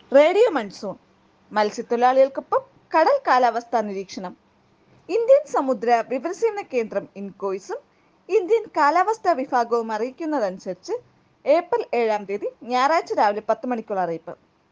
Radio monsoon മത്സ്യത്തൊഴിലാളികൾക്കൊപ്പം കടൽ കാലാവസ്ഥാ നിരീക്ഷണം. ഇന്ത്യൻ സമുദ്ര വിവരസേവന കേന്ദ്രം ഇൻകോയ്സും ഇന്ത്യൻ കാലാവസ്ഥാ വിഭാഗവും അറിയിക്കുന്നതനുസരിച്ച് ഏപ്രിൽ 7 ഞായറാഴ്ച രാവിലെ 10 മണിക്കുള്ള അറിയിപ്പ്.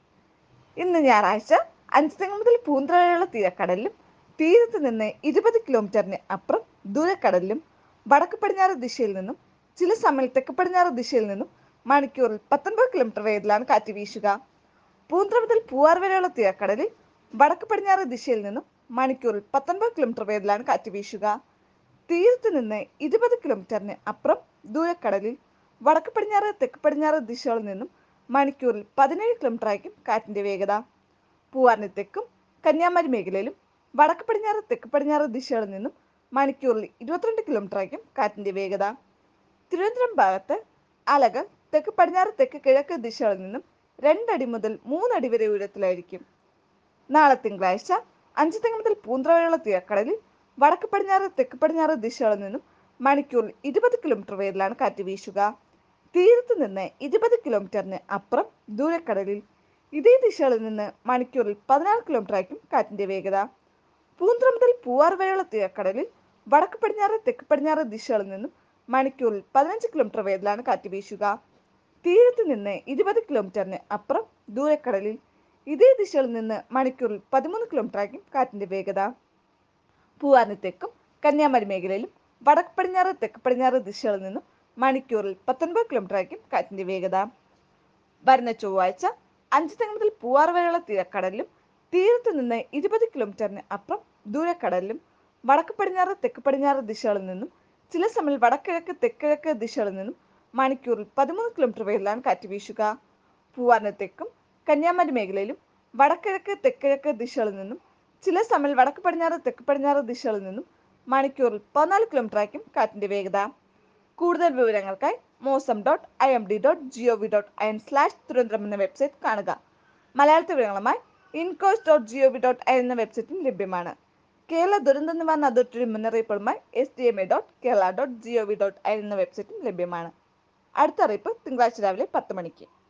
ഇന്ന് ഞായറാഴ്ച അഞ്ചുതെങ്ങ് മുതൽ പൂന്തറ വരെയുള്ള തീരക്കടലിലും തീരത്ത് നിന്ന് 20 കിലോമീറ്ററിന് അപ്പുറം ദൂരക്കടലിലും വടക്ക് പടിഞ്ഞാറ് ദിശയിൽ നിന്നും ചില സമയം തെക്ക് പടിഞ്ഞാറ് ദിശയിൽ നിന്നും മണിക്കൂറിൽ 19 കിലോമീറ്റർ വേഗത്തിലാണ് കാറ്റ് വീശുക. പൂന്തറ മുതൽ പൂവാർ വരെയുള്ള തീരക്കടലിൽ വടക്ക് പടിഞ്ഞാറ് ദിശയിൽ നിന്നും മണിക്കൂറിൽ 19 കിലോമീറ്റർ വേഗത്തിലാണ് കാറ്റ് വീശുക. തീരത്ത് നിന്ന് 20 കിലോമീറ്ററിന് അപ്പുറം ദൂരക്കടലിൽ വടക്ക് പടിഞ്ഞാറ് തെക്ക് പടിഞ്ഞാറ് ദിശകളിൽ നിന്നും മണിക്കൂറിൽ 17 കിലോമീറ്റർ ആയിരിക്കും കാറ്റിന്റെ വേഗത. പൂവാറിന് തെക്കും കന്യാകുമാരി മേഖലയിലും വടക്ക് പടിഞ്ഞാറ് തെക്ക് പടിഞ്ഞാറ് ദിശകളിൽ നിന്നും മണിക്കൂറിൽ 22 കിലോമീറ്റർ ആയിരിക്കും കാറ്റിന്റെ വേഗത. തിരുവനന്തപുരം ഭാഗത്ത് അലകൾ തെക്ക് പടിഞ്ഞാറ് തെക്ക് കിഴക്ക് ദിശകളിൽ നിന്നും 2 അടി മുതൽ 3 അടി വരെ ഉയരത്തിലായിരിക്കും. നാളെ തിങ്കളാഴ്ച അഞ്ചുതെങ്ങ് മുതൽ പൂന്തറ വരെയുള്ള തീരക്കടലിൽ വടക്ക് പടിഞ്ഞാറ് തെക്ക് പടിഞ്ഞാറ് ദിശകളിൽ നിന്നും മണിക്കൂറിൽ 20 കിലോമീറ്റർ വേഗത്തിലാണ് കാറ്റ് വീശുക. തീരത്ത് നിന്ന് 20 കിലോമീറ്ററിന് അപ്പുറം ദൂരക്കടലിൽ ഇതേ ദിശകളിൽ നിന്ന് മണിക്കൂറിൽ 16 കിലോമീറ്റർ ആയിരിക്കും കാറ്റിന്റെ വേഗത. പൂന്തറ മുതൽ പൂവാർ വരെയുള്ള തീരക്കടലിൽ വടക്ക് പടിഞ്ഞാറ് തെക്ക് പടിഞ്ഞാറ് ദിശകളിൽ നിന്നും മണിക്കൂറിൽ 15 കിലോമീറ്റർ വേഗത്തിലാണ് കാറ്റ് വീശുക. തീരത്ത് നിന്ന് 20 കിലോമീറ്ററിന് അപ്പുറം ദൂരക്കടലിൽ ഇതേ ദിശയിൽ നിന്ന് മണിക്കൂറിൽ 13 കിലോമീറ്റർ ആയിരിക്കും കാറ്റിന്റെ വേഗത. പൂവാറിന് തെക്കും കന്യാകുമാരി മേഖലയിലും വടക്ക് പടിഞ്ഞാറ് തെക്ക് പടിഞ്ഞാറ് ദിശകളിൽ നിന്നും മണിക്കൂറിൽ 19 കിലോമീറ്റർ ആയിരിക്കും കാറ്റിന്റെ വേഗത. വരുന്ന ചൊവ്വാഴ്ച അഞ്ചുതെങ്ങ് മുതൽ പൂവാർ വരെയുള്ള തീരക്കടലിലും തീരത്ത് നിന്ന് 20 കിലോമീറ്ററിന് അപ്പുറം ദൂരക്കടലിലും വടക്ക് പടിഞ്ഞാറ് തെക്ക് പടിഞ്ഞാറ് ദിശകളിൽ നിന്നും ചില സമയം വടക്കിഴക്ക് തെക്കിഴക്ക് ദിശകളിൽ നിന്നും മണിക്കൂറിൽ 13 കിലോമീറ്റർ വേഗത്തിലാണ് കാറ്റ് വീശുക. പൂവാറിന് തെക്കും കന്യാകുമാരി മേഖലയിലും വടക്കിഴക്ക് തെക്കിഴക്ക് ദിശകളിൽ നിന്നും ചില സമയം വടക്ക് പടിഞ്ഞാറ് തെക്ക് പടിഞ്ഞാറ് ദിശകളിൽ നിന്നും മണിക്കൂറിൽ 14 കിലോമീറ്റർ ആയിരിക്കും കാറ്റിന്റെ വേഗത. കൂടുതൽ വിവരങ്ങൾക്കായി mosam.imd.gov.in/തിരുവനന്തപുരം എന്ന വെബ്സൈറ്റ് കാണുക. മലയാളത്തിൽ വിവരങ്ങളുമായി incos.gov.in എന്ന വെബ്സൈറ്റും ലഭ്യമാണ്. കേരള ദുരന്ത നിവാരണ അതോറിറ്റിയുടെ മുന്നറിയിപ്പുകളുമായി sdma.kerala.gov.in എന്ന വെബ്സൈറ്റും ലഭ്യമാണ്. അടുത്ത അറിയിപ്പ് തിങ്കളാഴ്ച രാവിലെ 10 മണിക്ക്.